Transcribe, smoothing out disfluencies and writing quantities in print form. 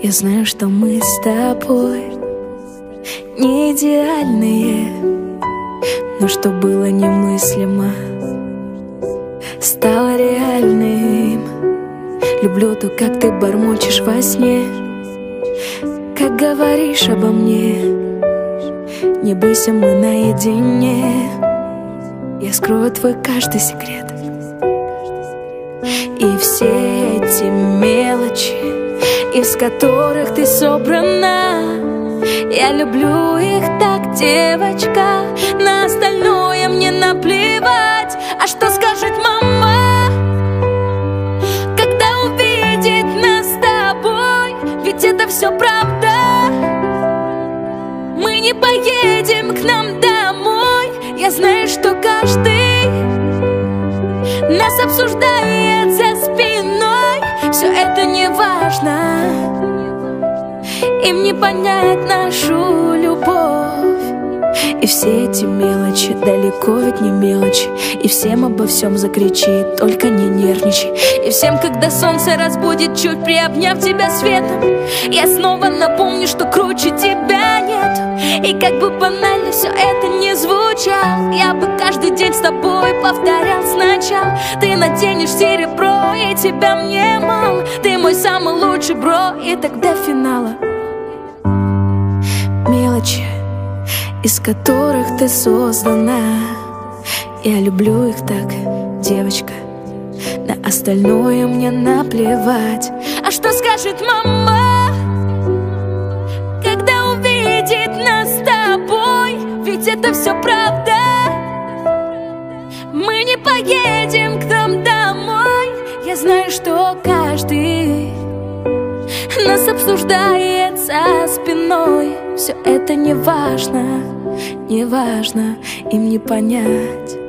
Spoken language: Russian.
Я знаю, что мы с тобой не идеальные, но что было немыслимо, стало реальным. Люблю то, как ты бормочешь во сне, как говоришь обо мне. Не бойся, мы наедине, я скрою твой каждый секрет. И все эти мелочи, из которых ты собрана, я люблю их так, девочка. На остальное мне наплевать. А что скажет мама, когда увидит нас с тобой? Ведь это все правда. Мы не поедем к нам домой. Я знаю, что каждый нас обсуждает за спиной. Все это не важно, им не понять нашу любовь. И все эти мелочи далеко ведь не мелочи. И всем обо всем закричи, только не нервничай. И всем, когда солнце разбудит, чуть приобняв тебя светом, я снова напомню, что круче тебя нет. И как бы банально все это не звучало, я бы каждый день с тобой повторял сначала. Ты наденешь серебро, и тебя мне мало. Ты мой самый лучший бро, и тогда финала. Мелочи, из которых ты создана, я люблю их так, девочка. На остальное мне наплевать. А что скажет мама, когда увидит нас с тобой? Ведь это все правда. Мы не поедем к нам домой. Я знаю, что каждый нас обсуждает за спиной. Все это не важно, не важно, им не понять.